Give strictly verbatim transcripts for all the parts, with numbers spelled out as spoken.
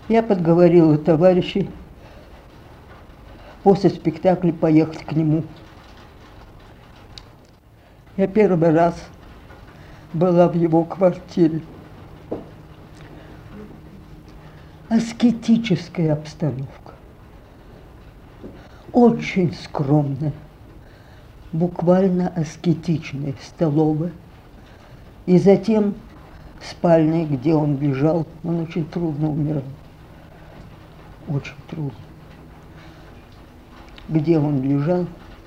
Я подговорила товарищей после спектакля поехать к нему. Я первый раз была в его квартире. Аскетическая обстановка, очень скромная, буквально аскетичная столовая, и затем спальня, где он лежал. Он очень трудно умирал, очень трудно. Где он лежал,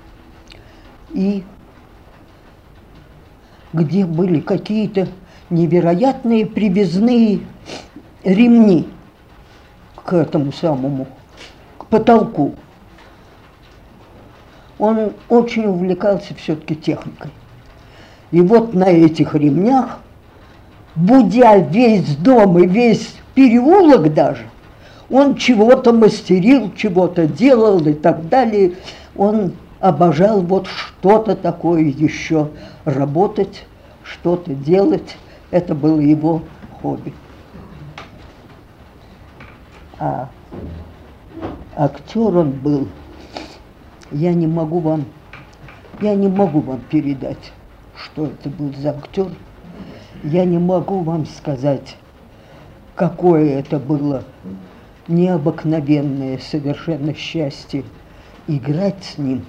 и где были какие-то невероятные привязные ремни к этому самому, к потолку. Он очень увлекался все-таки техникой. И вот на этих ремнях, будя весь дом и весь переулок даже, он чего-то мастерил, чего-то делал и так далее. Он обожал вот что-то такое еще работать, что-то делать. Это было его хобби. А актер он был, я не могу вам, я не могу вам передать, что это был за актер. Я не могу вам сказать, какое это было необыкновенное совершенно счастье играть с ним,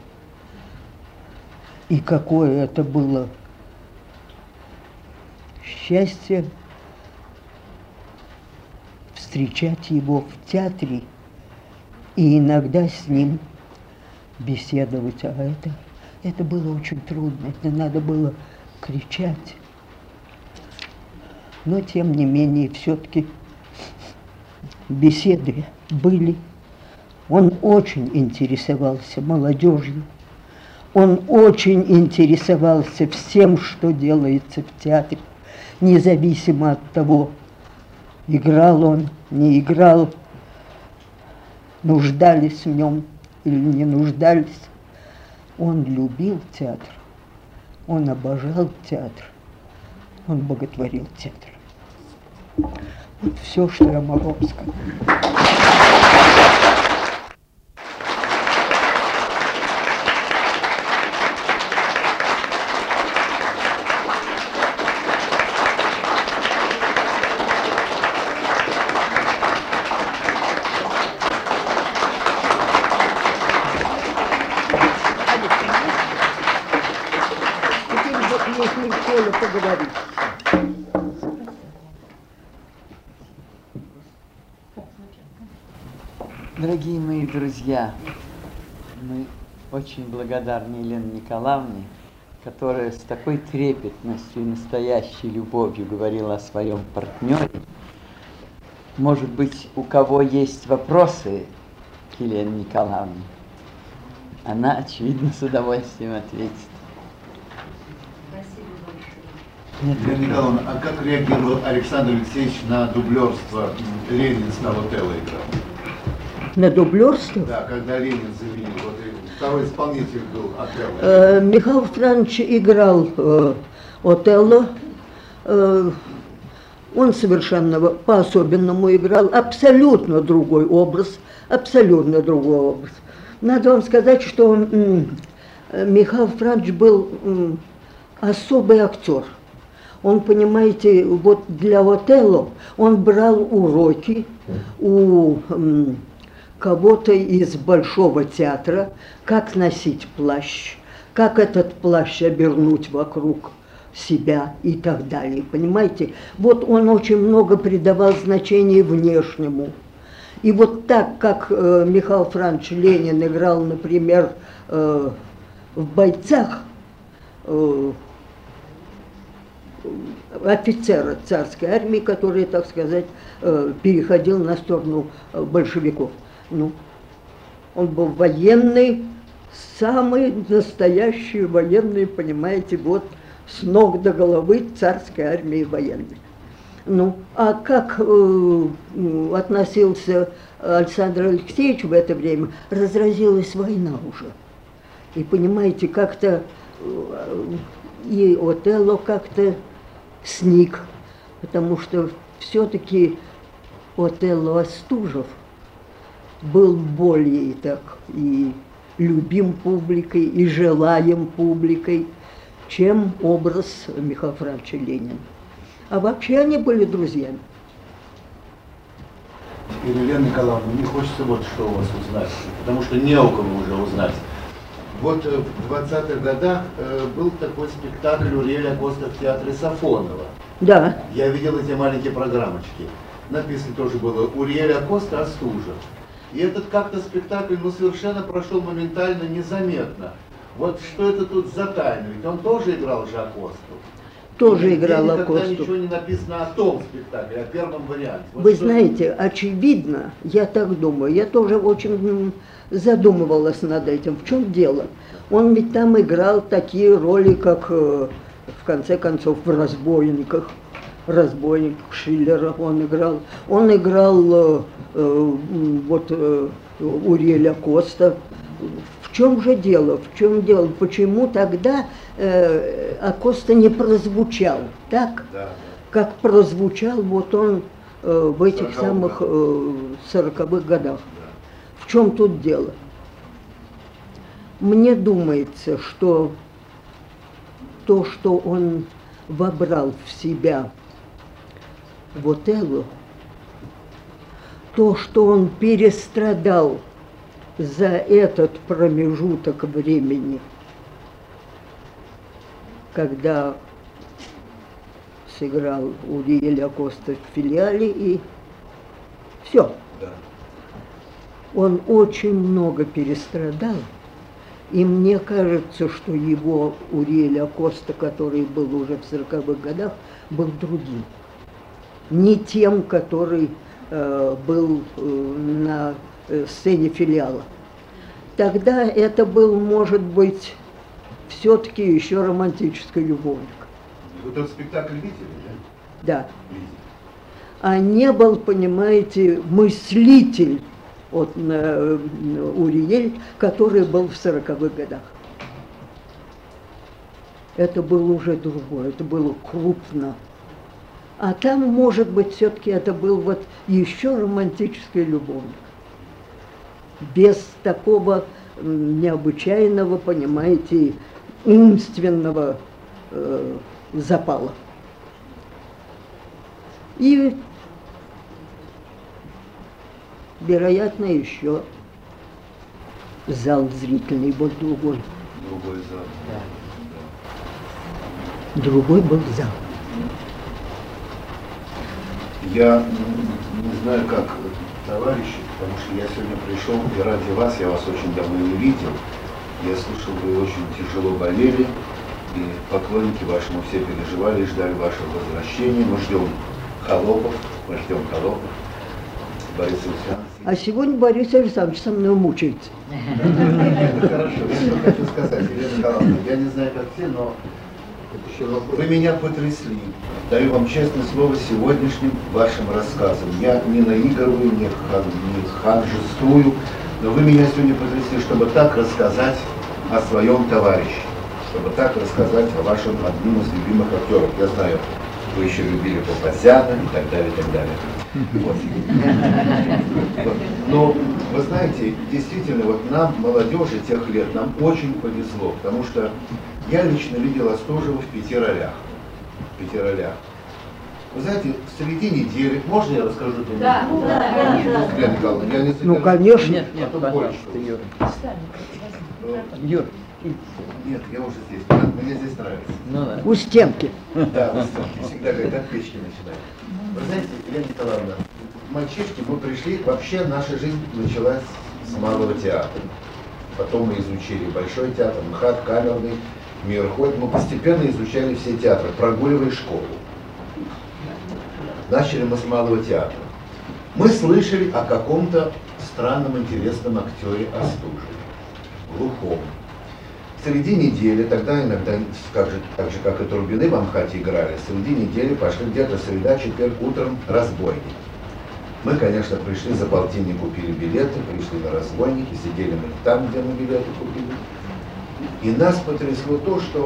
и какое это было счастье встречать его в театре и иногда с ним беседовать. А это, это было очень трудно, это надо было кричать. Но тем не менее, все-таки беседы были. Он очень интересовался молодежью, он очень интересовался всем, что делается в театре, независимо от того, играл он, не играл, нуждались в нем или не нуждались. Он любил театр, он обожал театр, он боготворил театр. Вот все, что я могу вам сказать. Дорогие мои друзья, мы очень благодарны Елене Николаевне, которая с такой трепетностью и настоящей любовью говорила о своем партнере. Может быть, у кого есть вопросы к Елене Николаевне, она, очевидно, с удовольствием ответит. Елена Николаевна, а как реагировал Александр Алексеевич на дублерство Ленина на Отелло играл? На дублерство? Да, когда Ленин заменил, вот второй исполнитель был Отелло. Э, Михаил Франч играл э, Отелло. Э, он совершенно по-особенному играл, абсолютно другой образ, абсолютно другой образ. Надо вам сказать, что м, Михаил Франч был м, особый актер. Он, понимаете, вот для Отелло он брал уроки у м, кого-то из Большого театра, как носить плащ, как этот плащ обернуть вокруг себя и так далее, понимаете? Вот он очень много придавал значения внешнему. И вот так, как э, Михаил Франч Ленин играл, например, э, в «Бойцах», э, офицера царской армии, который, так сказать, э, переходил на сторону э, большевиков. Ну, он был военный, самый настоящий военный, понимаете, вот с ног до головы царской армии военный. Ну, а как э, относился Александр Алексеевич в это время? Разразилась война уже. И, понимаете, как-то э, и Отелло как-то сник, потому что все-таки Отелло Остужев был более так и любим публикой, и желаем публикой, чем образ Михаила Франча Ленина. А вообще они были друзьями. Теперь, Елена Николаевна, мне хочется вот что у вас узнать, потому что не у кого уже узнать. Вот в двадцатых годах э, был такой спектакль Уриэля Коста в театре Сафонова. Да. Я видел эти маленькие программочки. Написано тоже было «Уриэля Коста Остужев». И этот как-то спектакль, ну, совершенно прошел моментально незаметно. Вот что это тут за тайна? Ведь он тоже играл Жакосту. Тоже играл Акосту. Акосту. Никогда ничего не написано о том спектакле, о первом варианте. Вот Вы что... знаете, очевидно, я так думаю, я тоже очень задумывалась над этим. В чем дело? Он ведь там играл такие роли, как, в конце концов, в «Разбойниках». «Разбойник» Шиллера он играл. Он играл э, вот э, Уриэля Коста. В чем же дело? В чем дело? Почему тогда э, Акоста не прозвучал так, Да, да. как прозвучал вот он э, в этих сороковых самых э, сороковых годах? В чем тут дело? Мне думается, что то, что он вобрал в себя вот Отелло, то, что он перестрадал за этот промежуток времени, когда сыграл Уриэль Коста в филиале, и все. Да. Он очень много перестрадал, и мне кажется, что его Уриэль Коста, который был уже в сороковых годах, был другим. Не тем, который э, был э, на э, сцене филиала. Тогда это был, может быть, все-таки еще романтический любовник. Вы тот спектакль видели, да? Да. Видели. А не был, понимаете, мыслитель от э, Уриэль, который был в сороковых годах. Это было уже другое, это было крупно. А там, может быть, все-таки это был вот еще романтический любовник. Без такого необычайного, понимаете, умственного э, запала. И, вероятно, еще зал зрительный был другой. Другой зал. Да. Другой был зал. Я не знаю, как товарищи, потому что я сегодня пришел, и ради вас, я вас очень давно не видел. Я слышал, вы очень тяжело болели, и поклонники вашему все переживали и ждали вашего возвращения. Мы ждем холопов, мы ждем холопов. Борис Александрович. А сегодня Борис Александрович со мной мучается. Это хорошо. Я что хочу сказать, Елена Николаевна, я не знаю, как все, но вы меня потрясли. Даю вам честное слово сегодняшним вашим рассказом. Я не наигрываю, не, хан, не ханжествую, но вы меня сегодня потрясли, чтобы так рассказать о своем товарище, чтобы так рассказать о вашем одном из любимых актеров. Я знаю, вы еще любили Папазяна и так далее, и так далее. Вот. Вот. Но, вы знаете, действительно, вот нам, молодежи тех лет, нам очень повезло, потому что я лично видел Остужева в пяти ролях. В пяти ролях. Вы знаете, среди недели, можно я расскажу? Да, да, да, да. Елена Николаевна, я не Ну, задержу. конечно. Нет, нет, А то пожалуйста, больше. Юр. Ну, Юр, Нет, я уже здесь. Мне, мне здесь нравится. ну да. У стенки. Да, вы всегда говорят, от печки начинают. Вы знаете, Елена Николаевна, мальчишки, мы пришли, вообще наша жизнь началась с малого театра. Потом мы изучили Большой театр, МХАТ, камерный, Мирхольд. Мы постепенно изучали все театры, прогуливая школу. Начали мы с малого театра. Мы слышали о каком-то странном, интересном актере Остужеве, глухом. Среди недели, тогда иногда, как же, так же как и Турбины в Амхате играли, среди недели пошли где-то среда, четверг, утром «Разбойник». Мы, конечно, пришли за полтинник, купили билеты, пришли на «Разбойники», сидели мы там, где мы билеты купили. И нас потрясло то, что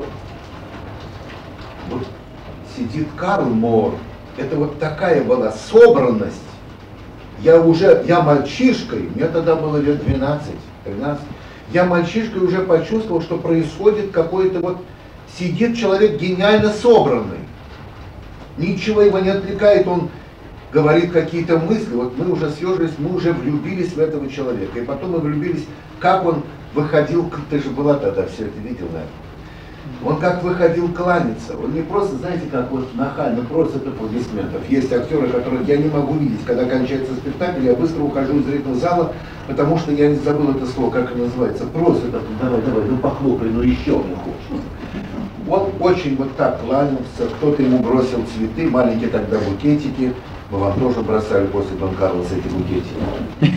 вот сидит Карл Моор. Это вот такая была собранность Я уже, я мальчишкой, мне тогда было лет двенадцать-тринадцать, я мальчишкой уже почувствовал, что происходит какой-то вот, сидит человек гениально собранный. Ничего его не отвлекает, он говорит какие-то мысли. Вот мы уже съежились, мы уже влюбились в этого человека. И потом мы влюбились, как он выходил, ты же была тогда, все это видел, наверное. Он как выходил кланяться. Он не просто, знаете, как вот нахально просит аплодисментов. Есть актеры, которых я не могу видеть. Когда кончается спектакль, я быстро ухожу из зрительного зала, потому что я не забыл это слово, как оно называется. Просит, давай, давай, ну похлопай, ну еще мне хочется. Он очень вот так кланялся, кто-то ему бросил цветы, маленькие тогда букетики. Мы вам тоже бросали после Дон Карлоса эти букетики.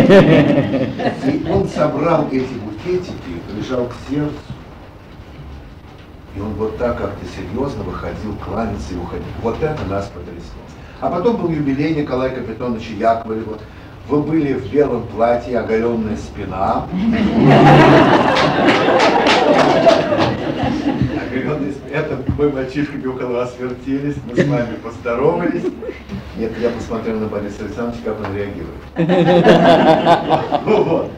И он собрал эти букетики, прижал к сердцу. И он вот так как-то серьезно выходил, кланяться и уходил. Вот это нас потрясло. А потом был юбилей Николая Капитоновича Яковлева. Вы были в белом платье, оголенная спина. Это мы мальчишками около вас вертелись, мы с вами поздоровались. Нет, я посмотрел на Бориса Александровича, как он реагирует. Ну вот.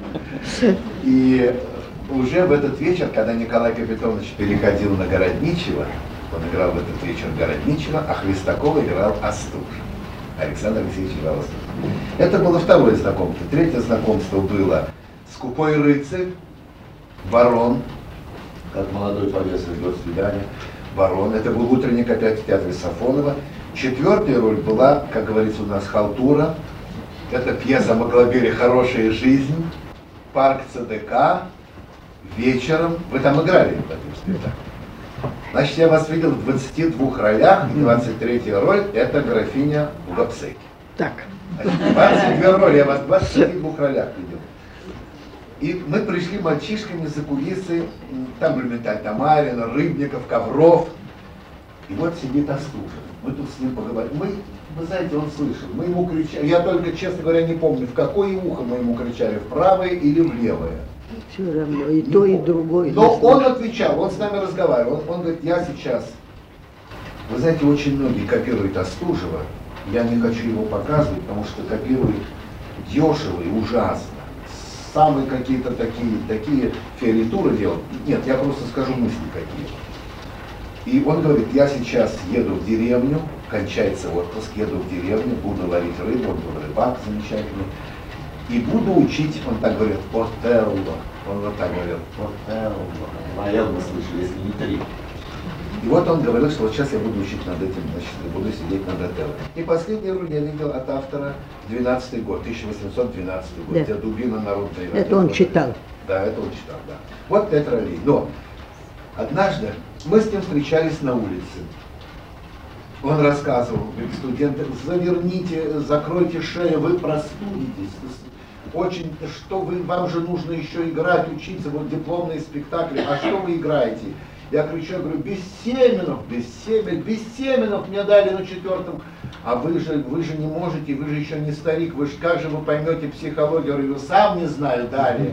И уже в этот вечер, когда Николай Капитонович переходил на Городничева, он играл в этот вечер Городничева, а Хлестаков играл Остужа. Александр Алексеевич играл Остужа. Это было второе знакомство. Третье знакомство было «Скупой рыцарь», «Барон», как молодой повес идет свидание, «Барон». Это был утренник опять в театре Сафонова. Четвертая роль была, как говорится у нас, «Халтура». Это пьеса Маглабери «Хорошая жизнь», парк ЦДК, вечером. Вы там играли в этом спектакле. Значит, я вас видел в двадцати двух ролях, и двадцать третья роль – это графиня Лапсеки. Так. Значит, двадцать две роли, я вас в двадцати двух ролях видел. И мы пришли мальчишками за кулисы, там Блюменталь Тамарина, Рыбников, Ковров. И вот сидит Остужа. Мы тут с ним поговорили. Мы, вы знаете, он слышал. Мы ему кричали. Я только, честно говоря, не помню, в какое ухо мы ему кричали, в правое или в левое. Все равно, и то, и другое. Но он отвечал, он с нами разговаривал. Он, он говорит, я сейчас... Вы знаете, очень многие копируют Остужева. Я не хочу его показывать, потому что копируют дешево и ужасно. Самые какие-то такие, такие фиоритуры делают. Нет, я просто скажу мысли какие. И он говорит, я сейчас еду в деревню, кончается отпуск, еду в деревню, буду ловить рыбу, он был рыбак замечательный. И буду учить, он так говорит, Отелло. Он вот так говорил, Отелло. Маэл мы слышали, если не три. И вот он говорил, что вот сейчас я буду учить над этим, значит, буду сидеть над Отелло. И последнюю роль я видел от автора двенадцатый год, тысяча восемьсот двенадцатый год, да. где Дубина народная. Это он читал. Да, это он читал, да. Вот пять ролей. Но однажды мы с ним встречались на улице. Он рассказывал, говорит, студенты, заверните, закройте шею, вы простудитесь. Очень, что вы, вам же нужно еще играть, учиться, вот дипломные спектакли, а что вы играете? Я кричу, я говорю, Бессеменов, Бессеменов, Бессеменов мне дали на четвертом, а вы же, вы же не можете, вы же еще не старик, вы же, как же вы поймете психологию? Я говорю, сам не знаю, дали.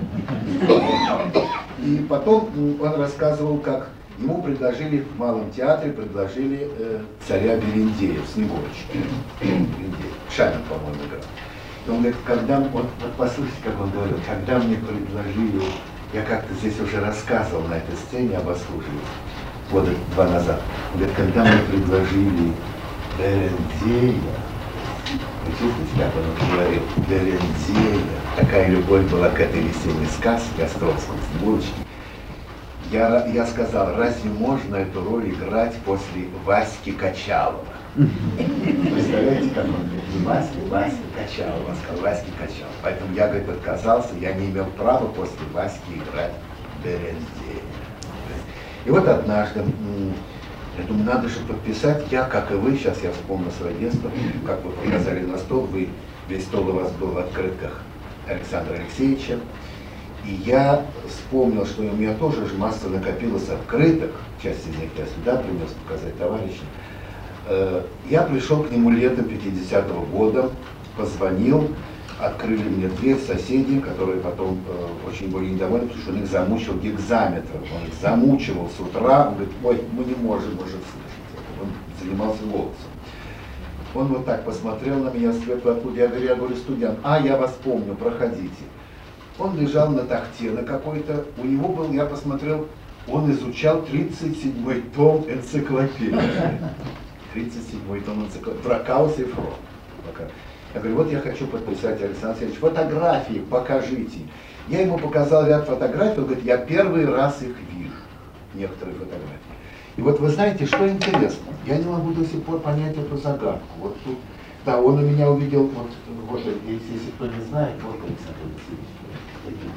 И потом он рассказывал, как ему предложили в Малом театре, предложили э, царя Берендея в Снегурочке. Шамин, по-моему, играл. И он говорит, когда, вот, вот послушайте, как он говорил, когда мне предложили, я как-то здесь уже рассказывал на этой сцене об Остужеве, года два назад. Он говорит, когда мне предложили Берендея, вы чувствуете, как он говорил, Берендея, такая любовь была к этой весенней сказке Островской, Снегурочки. Я, я сказал, разве можно эту роль играть после Васьки Качалова? Представляете, как он говорит, не Васьки, Васьки Качалова, он сказал, Васьки Качалова. Поэтому я, говорит, отказался, я не имел права после Васьки играть Берендея. И вот однажды, я думаю, надо же подписать, я, как и вы, сейчас я вспомнил свое детство, как вы показали на стол, вы, весь стол у вас был в открытках Александра Алексеевича. И я вспомнил, что у меня тоже же масса накопилась открыток, часть из них я сюда принес показать товарищам. Я пришел к нему летом пятидесятого года, позвонил, открыли мне дверь соседи, которые потом э, очень были недовольны, потому что он их замучил гигзаметр, он их замучивал с утра, он говорит, ой, мы не можем уже слышать это, он занимался голосом. Он вот так посмотрел на меня сверху откуда. Я говорю, я говорю, студент, а, я вас помню, проходите. Он лежал на тахте на какой-то, у него был, я посмотрел, он изучал тридцать седьмой том энциклопедии. тридцать седьмой том энциклопедии. Про Каус и Фро. Я говорю, вот я хочу подписать, Александр Алексеевич, фотографии покажите. Я ему показал ряд фотографий, он говорит, я первый раз их вижу, некоторые фотографии. И вот вы знаете, что интересно, я не могу до сих пор понять эту загадку. Вот тут, да, он у меня увидел, вот, вот если, если кто не знает, вот Александр Алексеевич.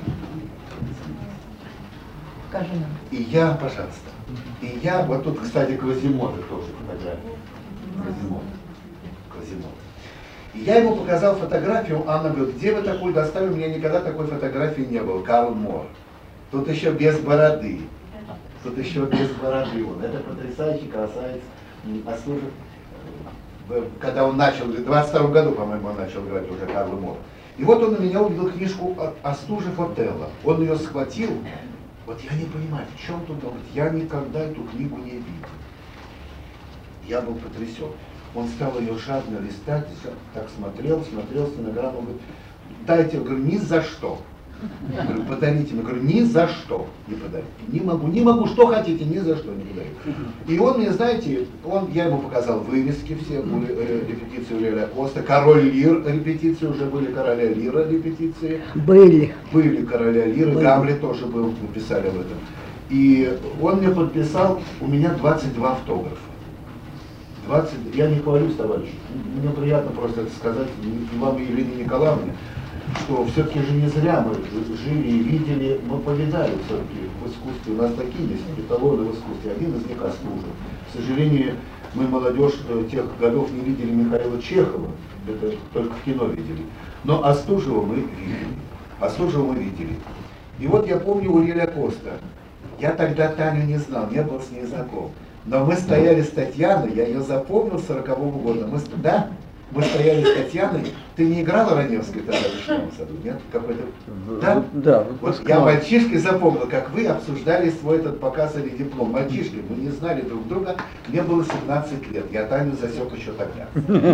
Покажи нам. И я, пожалуйста, и я, вот тут, кстати, Квазимода тоже фотография. Квазимода. Квазимода. И я ему показал фотографию, Анна говорит, где вы такую достали, у меня никогда такой фотографии не было, Карл Мор. Тут еще без бороды. Тут еще без бороды он. Это потрясающий красавец. Ослужит, когда он начал, в двадцать втором году, по-моему, он начал играть уже Карл Мор. И вот он у меня увидел книжку Остужев Отелло. Он ее схватил. Вот я не понимаю, в чем тут, он говорит, я никогда эту книгу не видел. Я был потрясен. Он стал ее жадно листать, так смотрел, смотрел, стенограмму, говорит, дайте, я говорю, ни за что. Я говорю, подарите мне, я говорю, ни за что не подарю. Не могу, не могу, что хотите, ни за что не подарю. И он мне, знаете, он, я ему показал вывески все, были репетиции у Риэля Коста, Король Лир репетиции, уже были Короля Лира репетиции. Были. Были Короля Лира, Были. Гамлет тоже был, написали об этом. И он мне подписал, у меня двадцать два автографа. двадцать, я не хвалюсь, товарищ, мне приятно просто это сказать, и вам, и Елене Николаевне, что все-таки же не зря мы жили и видели, мы повидали все-таки в искусстве, у нас такие есть эталоны в искусстве, один из них Остужев. К сожалению, мы, молодежь тех годов, не видели Михаила Чехова, это только в кино видели, но Остужева мы видели, Остужева мы видели. И вот я помню у Риэля Коста, я тогда Таню не знал, не был с ней знаком. Но мы стояли с Татьяной, я ее запомнил с сорокового года. Мы, да, мы стояли с Татьяной. Ты не играла Раневской тогда в Вишневом саду, нет? Какой-то... Да? Да. Вот я мальчишкой запомнил, как вы обсуждали свой этот показ или диплом. Мальчишки, мы не знали друг друга. Мне было семнадцать лет. Я Таню засек еще тогда.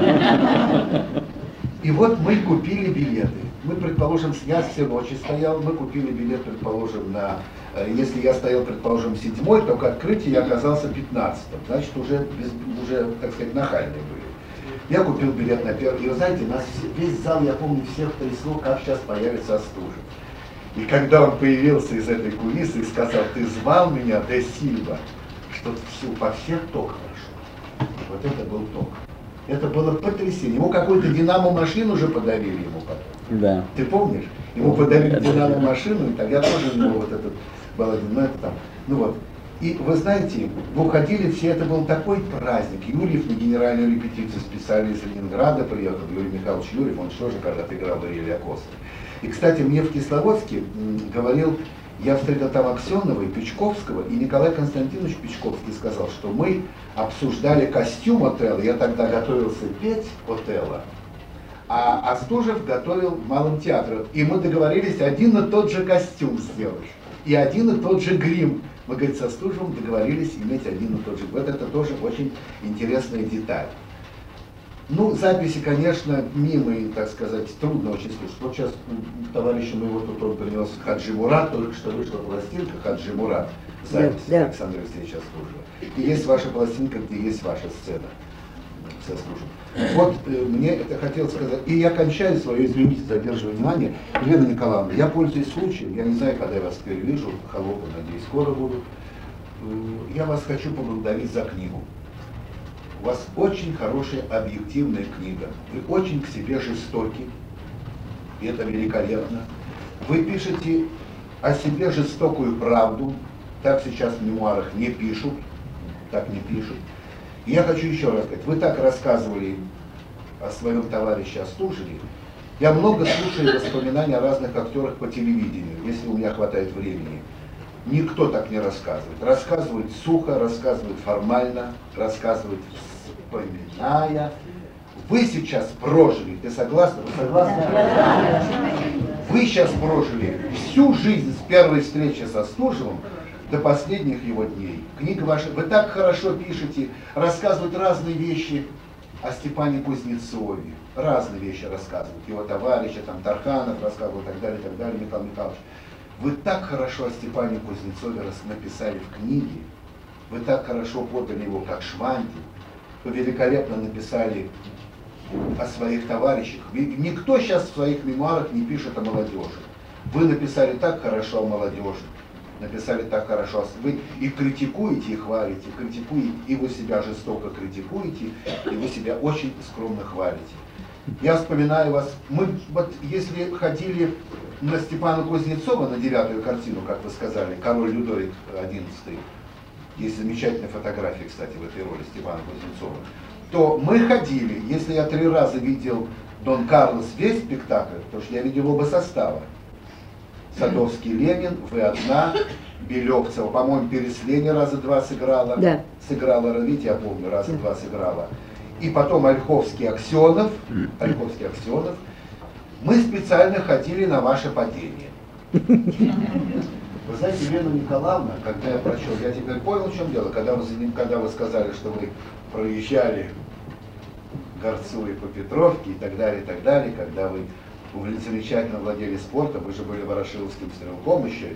И вот мы купили билеты. Мы, предположим, снят все ночи стоял. Мы купили билет, предположим, на... Если я стоял, предположим, седьмой, то к открытию я оказался пятнадцатым. Значит, уже, без, уже, так сказать, нахальные были. Я купил билет на первый. И вы знаете, нас весь зал, я помню, всех трясло, как сейчас появится Остужев. И когда он появился из этой кулисы и сказал, ты звал меня, де Сильва, что все, по всех ток хорошо. Вот это был ток. Это было потрясение. Ему какую-то динамо-машину уже подарили ему потом. Да. Ты помнишь? Ему подарили динамо-машину, и тогда тоже у него вот этот был один, ну это там, ну вот. И вы знаете, вы уходили все, это был такой праздник. Юрьев на генеральную репетицию специально из Ленинграда приехал, Юрий Михайлович Юрьев, он тоже когда-то играл в Риэля Коста. И, кстати, мне в Кисловодске говорил, я встретил там Аксенова и Печковского, и Николай Константинович Печковский сказал, что мы обсуждали костюм Отелло, я тогда готовился петь Отелло, а Остужев готовил в Малом театре. И мы договорились один и тот же костюм сделать, и один и тот же грим. Мы, говорит, с Остужевым договорились иметь один и тот же. Вот это тоже очень интересная деталь. Ну, записи, конечно, мимо, и, так сказать, трудно очень слушать. Вот сейчас товарищу моего тут он принес Хаджи Мурат, только что вышла пластинка Хаджи Мурат, запись да, да. Александра Алексеевича Остужева. И есть ваша пластинка, где есть ваша сцена с Остужевым. Вот э, мне это хотел сказать. И я кончаю свое, извините, задерживаю внимание. Елена Николаевна, я пользуюсь случаем, я не знаю, когда я вас теперь вижу, холопы, надеюсь, скоро буду. Э, я вас хочу поблагодарить за книгу. У вас очень хорошая объективная книга. Вы очень к себе жестоки. И это великолепно. Вы пишете о себе жестокую правду. Так сейчас в мемуарах не пишут. Так не пишут. И я хочу еще раз сказать. Вы так рассказывали о своем товарище Остужеве. Я много слушаю воспоминаний о разных актерах по телевидению, если у меня хватает времени. Никто так не рассказывает. Рассказывает сухо, рассказывает формально, рассказывает вспоминая. Вы сейчас прожили, ты согласна? Вы согласны? Вы сейчас прожили всю жизнь с первой встречи с Остужевым до последних его дней. Книга ваша, вы так хорошо пишете, рассказывают разные вещи. о Степане Кузнецове, разные вещи рассказывают, его товарища, там Тарханов рассказывал и так далее, и так далее, Михаил Михайлович. Вы так хорошо о Степане Кузнецове написали в книге, вы так хорошо подали его как Шванти, вы великолепно написали о своих товарищах. Никто сейчас в своих мемуарах не пишет о молодежи. Вы написали так хорошо о молодежи, написали так хорошо, вы и критикуете, и хвалите, критикуете, и вы себя жестоко критикуете, и вы себя очень скромно хвалите. Я вспоминаю вас, мы вот если ходили на Степана Кузнецова, на девятую картину, как вы сказали, король Людовик одиннадцатый, есть замечательная фотография, кстати, в этой роли Степана Кузнецова, то мы ходили, если я три раза видел Дон Карлос весь спектакль, потому что я видел оба состава. Садовский, Ленин, вы одна, Белевцева, по-моему, Пересление раза два сыграла, да. Сыграла, видите, я помню, раза да. два сыграла. И потом Ольховский, Аксенов, Ольховский, Аксенов. Мы специально ходили на ваше падение. Вы знаете, Елена Николаевна, когда я прочел, я теперь понял, в чем дело, когда вы, когда вы сказали, что вы проезжали Горцу и по Петровке и так далее, и так далее, когда вы замечательно владели спортом, вы же были ворошиловским стрелком еще,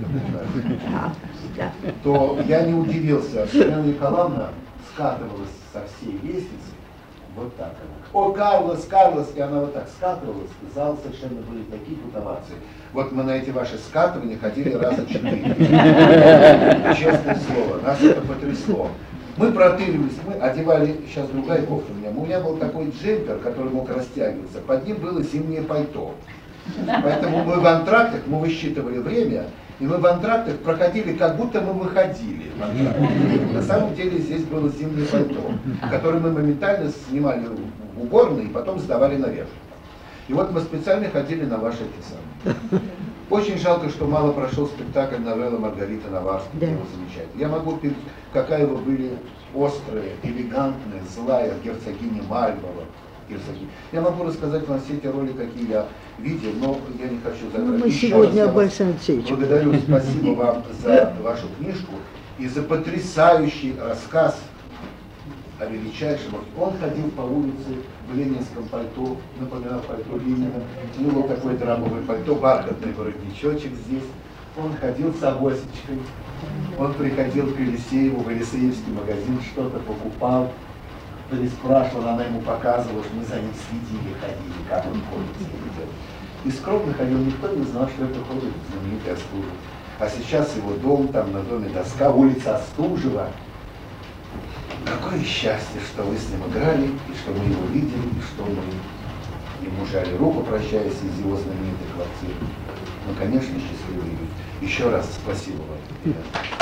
то я не удивился. Елена Николаевна скатывалась со всей лестницы, вот так она. О, Карлос, Карлос, и она вот так скатывалась, зал совершенно были такие путовации. Вот мы на эти ваши скатывания ходили раза четыре. Честное слово, нас это потрясло. Мы протырились, мы одевали, сейчас другая кофта у меня, у меня был такой джемпер, который мог растягиваться, под ним было зимнее пальто. Поэтому мы в антрактах, мы высчитывали время, и мы в антрактах проходили, как будто мы выходили в антракт. На самом деле здесь было зимнее пальто, которое мы моментально снимали в уборной и потом сдавали наверх. И вот мы специально ходили на ваши эти самые. Очень жалко, что мало прошел спектакль новелла Маргариты Наварской, да. Его замечательно. Я могу перед, какая вы были острая, элегантная, злая герцогиня Мальбова. Герцогиня. Я могу рассказать вам все эти роли, какие я видел, но я не хочу задрать. Мы Еще сегодня об Александре. Благодарю, спасибо вам за вашу книжку и за потрясающий рассказ о величайшем. Он ходил по улице в ленинском пальто, напоминал пальто Ленина. У него такое драмовое пальто, бархатный воротничочек здесь. Он ходил с авосечкой. Он приходил к Елисееву, в Елисеевский магазин, что-то покупал. Переспрашивал, она ему показывала, что мы за ним следили, ходили, как он ходит. И скромно ходил, никто не знал, что это ходит знаменитый Остужев. А сейчас его дом, там на доме доска, улица Остужева. Какое счастье, что вы с ним играли, и что мы его видели, и что мы ему жали руку, прощаясь из его знаменитой квартиры. Ну, конечно, счастливый люди. Еще раз спасибо вам.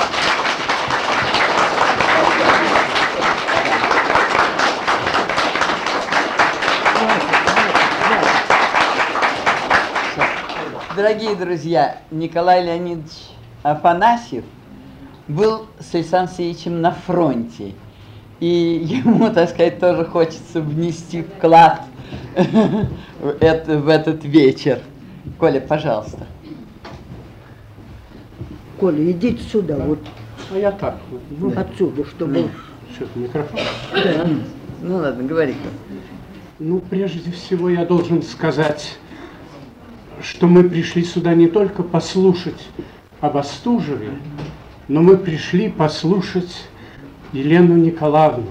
Дорогие друзья, Николай Леонидович Афанасьев был с Александром Алексеевичем на фронте. И ему, так сказать, тоже хочется внести вклад в этот вечер. Коля, пожалуйста. Коля, идите сюда, вот. А я так. Ну, отсюда, чтобы... Что-то микрофон. Да. Ну ладно, говори-ка. Ну, прежде всего я должен сказать, что мы пришли сюда не только послушать об Остужеве, но мы пришли послушать Елену Николаевну.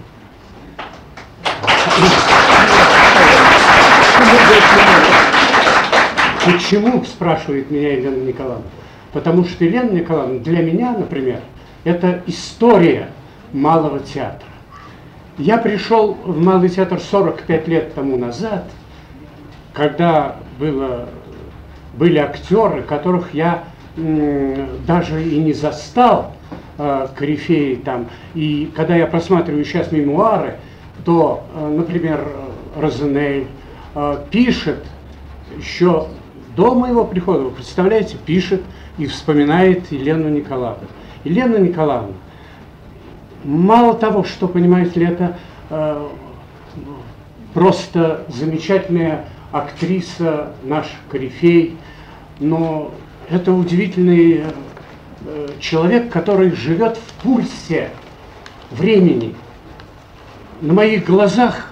Почему, спрашивает меня Елена Николаевна? Потому что Елена Николаевна для меня, например, это история малого театра. Я пришел в Малый театр сорок пять лет тому назад, когда было, были актеры, которых я м, даже и не застал, э, корифеи там. И когда я просматриваю сейчас мемуары, то, э, например, Розенель э, пишет еще до моего прихода, вы представляете, пишет и вспоминает Елену Николаевну. Елена Николаевна, мало того, что, понимаете ли, это э, просто замечательная актриса, наш корифей, но это удивительный э, человек, который живет в пульсе времени. На моих глазах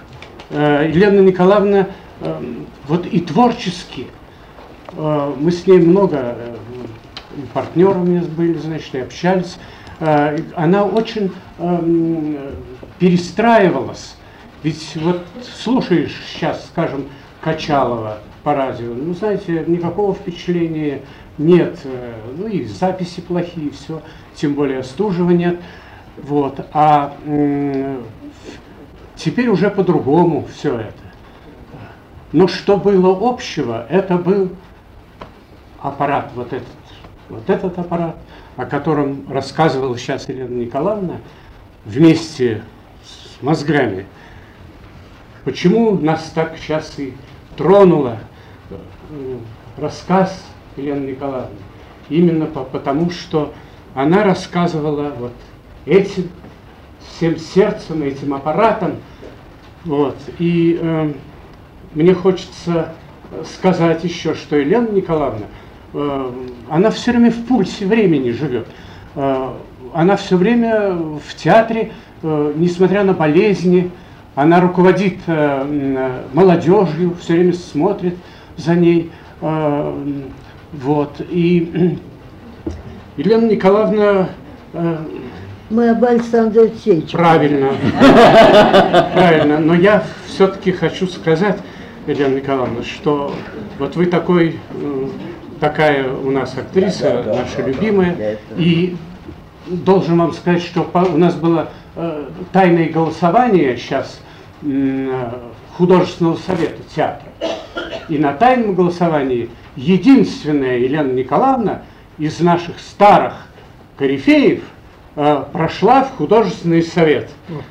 э, Елена Николаевна э, вот и творчески, э, мы с ней много э, партнерами были, значит, и общались, э, она очень э, перестраивалась. Ведь вот слушаешь сейчас, скажем, Качалова по радио, ну, знаете, никакого впечатления нет, ну и записи плохие, все, тем более Остужева нет, вот, а м- теперь уже по-другому все это. Но что было общего, это был аппарат, вот этот, вот этот аппарат, о котором рассказывала сейчас Елена Николаевна, вместе с мозгами. Почему нас так сейчас и тронуло рассказ Елены Николаевны? Именно по, потому, что она рассказывала вот этим, всем сердцем, этим аппаратом. Вот. И э, мне хочется сказать еще, что Елена Николаевна, э, она все время в пульсе времени живет. Э, она все время в театре, э, несмотря на болезни, она руководит э, молодежью, все время смотрит за ней. Э, вот. И Елена Николаевна... Э, Мы об Александре Алексеевиче. Правильно. Правильно. Но я все-таки хочу сказать, Елена Николаевна, что вот вы такой, э, такая у нас актриса, наша любимая, и должен вам сказать, что по, у нас было э, тайное голосование сейчас художественного совета театра. И на тайном голосовании единственная Елена Николаевна из наших старых корифеев э, прошла в художественный совет.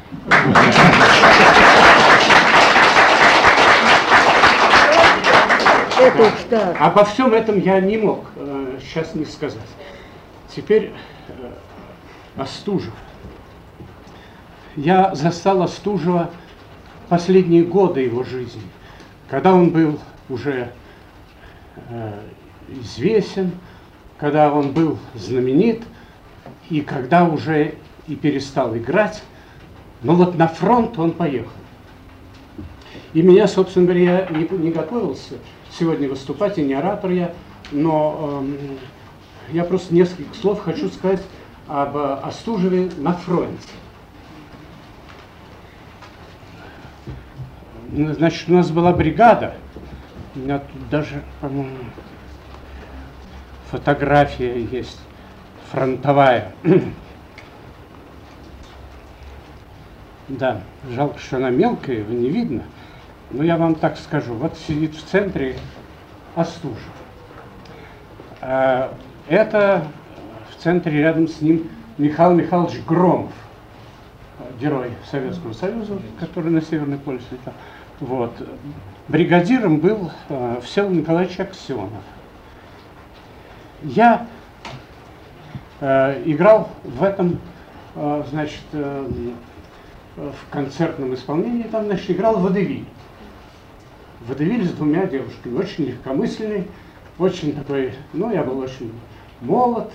Это что? Обо всем этом я не мог э, сейчас не сказать. Теперь э, Остужев. Я застал Остужева последние годы его жизни, когда он был уже э, известен, когда он был знаменит, и когда уже и перестал играть, но вот на фронт он поехал. И меня, собственно говоря, я не, не готовился сегодня выступать, и не оратор я, но э, я просто несколько слов хочу сказать об Остужеве на фронте. Значит, у нас была бригада, у меня тут даже, по-моему, фотография есть, фронтовая. Да, жалко, что она мелкая, его не видно, но я вам так скажу, вот сидит в центре Остужев. Это в центре рядом с ним Михаил Михайлович Громов, герой Советского Союза, который на Северный полюс летал. Вот. Бригадиром был э, Всеволод Николаевич Аксенов. Я э, играл в этом, э, значит, э, в концертном исполнении, там, значит, играл водевиль. Водевиль с двумя девушками, очень легкомысленный, очень такой, ну, я был очень молод,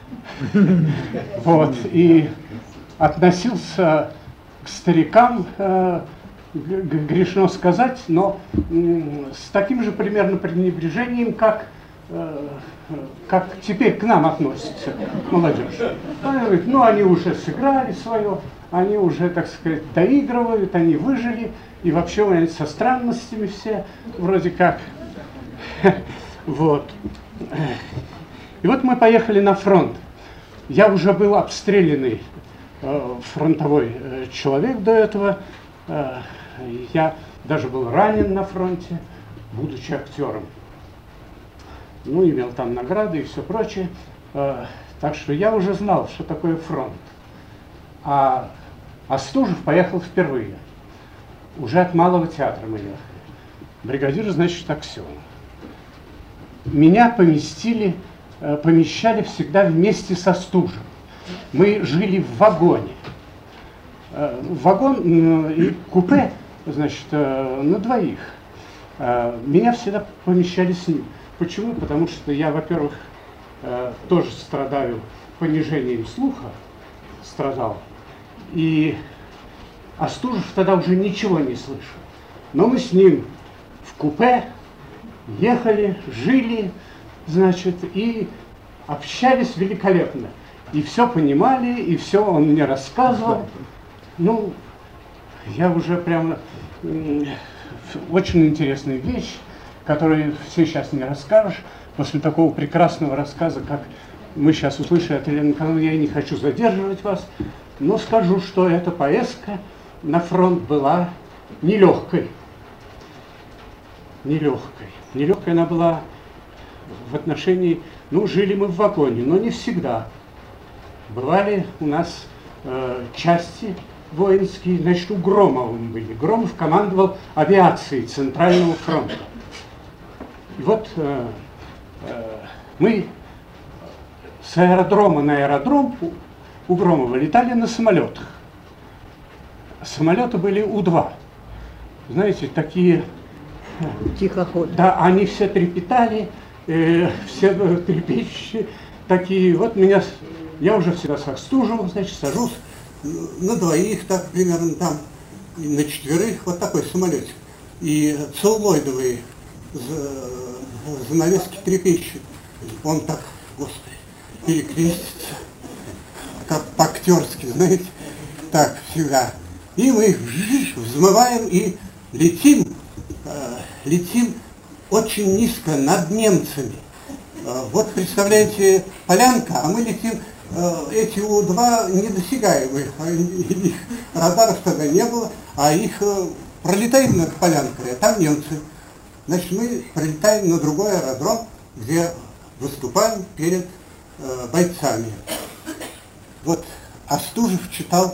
вот, и относился к старикам, э, грешно сказать, но с таким же примерно пренебрежением, как, э, как теперь к нам относится молодежь. Она говорит, ну они уже сыграли свое, они уже, так сказать, доигрывают, они выжили, и вообще они со странностями все, вроде как. Вот. И вот мы поехали на фронт. Я уже был обстрелянный э, фронтовой э, человек до этого. Э, я даже был ранен на фронте, будучи актером. Ну, имел там награды и все прочее. Э, так что я уже знал, что такое фронт. А Остужев поехал впервые. Уже от Малого театра мы ехали. Бригадир, значит, Аксенов. Меня поместили, помещали всегда вместе со Остужевым. Мы жили в вагоне. Вагон и купе, значит, на двоих. Меня всегда помещали с ним. Почему? Потому что я, во-первых, тоже страдаю понижением слуха, страдал. И Остужев тогда уже ничего не слышал. Но мы с ним в купе ехали, жили, значит, и общались великолепно. И все понимали, и все он мне рассказывал. Ну, я уже прямо... Очень интересная вещь, которую сейчас не расскажешь. После такого прекрасного рассказа, как мы сейчас услышали от Елены Николаевны, я не хочу задерживать вас, но скажу, что эта поездка на фронт была нелегкой. Нелегкой. Нелегкой она была в отношении, ну, жили мы в вагоне, но не всегда. Бывали у нас э, части воинские, значит, у Громова мы были. Громов командовал авиацией Центрального фронта. И вот э, э, мы с аэродрома на аэродром у, у Громова летали на самолетах. Самолеты были У два. Знаете, такие... Тихоход. Да, они все трепетали, э, все трепещущие такие. Вот меня... Я уже всегда состуживал, значит, сажусь на двоих, так примерно там, и на четверых, вот такой самолетик. И целлулоидовые занавески трепещут. Он так, господи, перекрестится, как по-актерски, знаете, так всегда. И мы взмываем и летим, э, летим очень низко над немцами. Э, вот представляете, полянка, а мы летим, э, эти У два недосягаемые, их радаров тогда не было, а их э, пролетаем над полянкой, а там немцы. Значит, мы прилетаем на другой аэродром, где выступаем перед э, бойцами. Вот Остужев читал,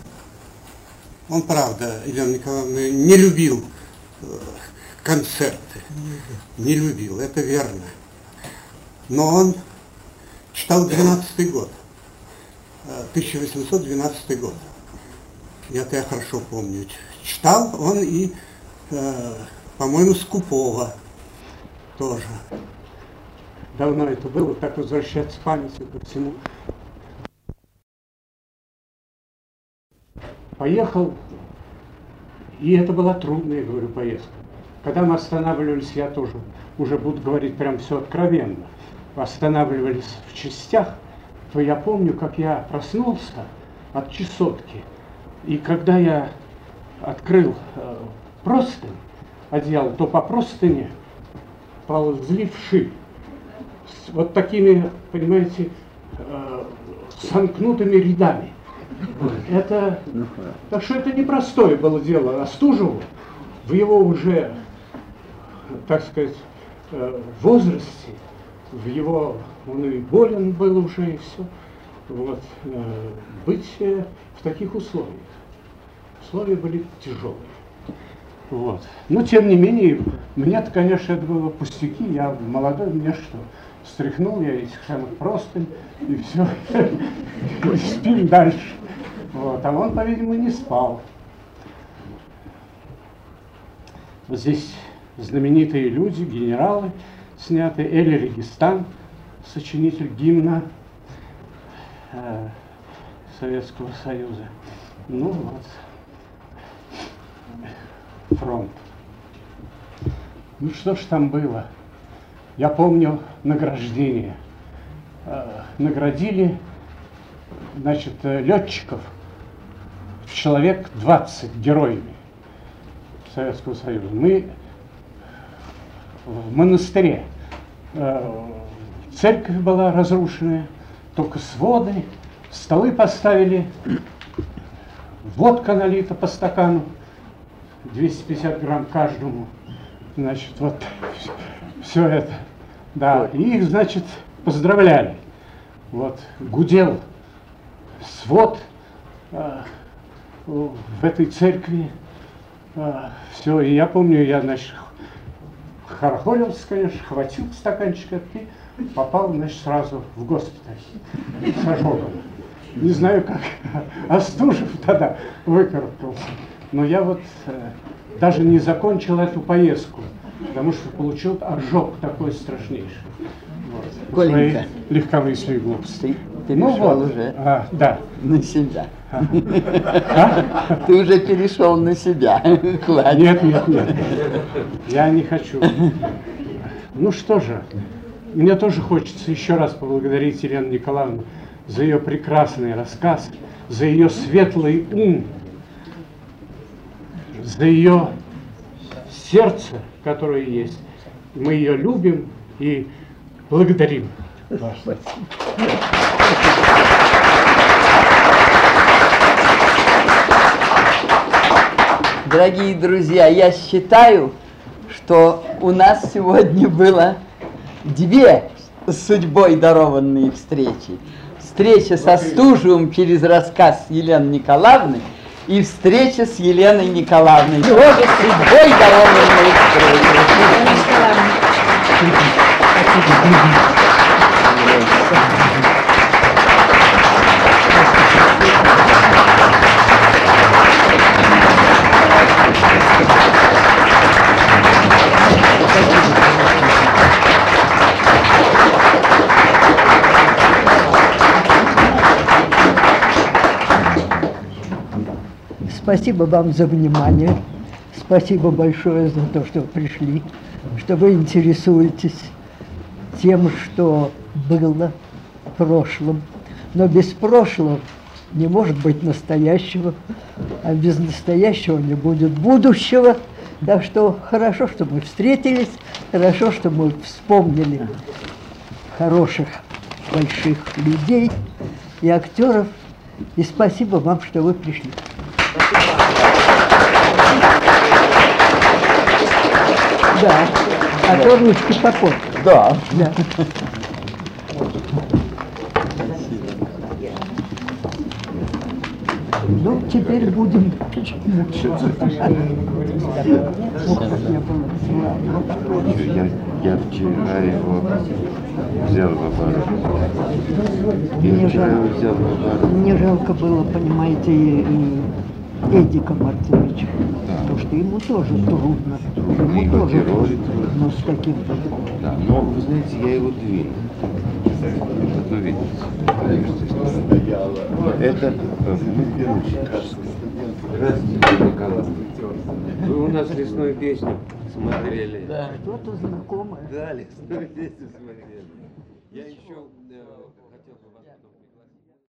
он, правда, Елена Николаевна, не любил э, концерты, не любил, это верно. Но он читал двенадцатый год, э, тысяча восемьсот двенадцатый год. Это я хорошо помню. Читал он и, э, по-моему, Скупого тоже. Давно это было, так возвращаться памятью ко всему. Поехал, и это была трудная, я говорю, поездка. Когда мы останавливались, я тоже уже буду говорить прям все откровенно, останавливались в частях, то я помню, как я проснулся от чесотки, и когда я открыл э, простынь, одеяло, то по простыне ползли вши. С вот такими, понимаете, э, сомкнутыми рядами. Это, так что это непростое было дело. Остужеву в его уже, так сказать, возрасте, в его, он и болен был уже, и все, вот, быть в таких условиях. Условия были тяжелые. Вот. Но, тем не менее, мне-то, конечно, это было пустяки. Я молодой, мне что, стряхнул я этих самых простынь, и все, и спим дальше. Вот. А он, по-видимому, не спал. Вот здесь знаменитые люди, генералы сняты. Эли Регистан, сочинитель гимна э, Советского Союза. Ну вот. Фронт. Ну что ж там было? Я помню награждение. Э, наградили, значит, летчиков, человек двадцать героями Советского Союза. Мы в монастыре. Э, церковь была разрушенная, только своды, столы поставили, водка налита по стакану, двести пятьдесят грамм каждому. Значит, вот все это. Да, и их, значит, поздравляли. Вот, гудел свод э, в этой церкви. Э, все, и я помню, я, значит, хорохорился, конечно, хватил стаканчик и попал, значит, сразу в госпиталь с ожогом. Не знаю, как Остужев тогда выкарабкался. Но я вот э, даже не закончил эту поездку, потому что получил ожог такой страшнейший. Вот, Коленька. легкомыслие и глупости. перешел Ну вот, уже а, да. на себя. А? Ты уже перешел на себя. Хватит. Нет, нет, нет. Я не хочу. Ну что же, мне тоже хочется еще раз поблагодарить Елену Николаевну за ее прекрасный рассказ, за ее светлый ум, за ее сердце, которое есть. Мы ее любим и благодарим. Дорогие друзья, я считаю, что у нас сегодня было две судьбой дарованные встречи. Встреча со Стужевым через рассказ Елены Николаевны и встреча с Еленой Николаевной. Тоже судьбой дарованные встречи. Спасибо вам за внимание. Спасибо большое за то, что пришли, что вы интересуетесь тем, что было в прошлом. Но без прошлого не может быть настоящего, а без настоящего не будет будущего. Так что хорошо, что мы встретились, хорошо, что мы вспомнили хороших, больших людей и актеров. И спасибо вам, что вы пришли. Да, а то ручки покой. Да. Да. Ну, теперь будем мучиться. Я, я вчера его взял в оборот. Я Мне вчера его жалко, взял в оборот. мне жалко было, понимаете, и Эдика Марковича, потому что ему тоже трудно. Ему И тоже герой трудно, но с таким-то. Да, но, вы знаете, я его двинул. Вот увидите. Это Вы у нас лесную песню смотрели. Да. Что-то знакомое. Да, лесную песню смотрели. Я еще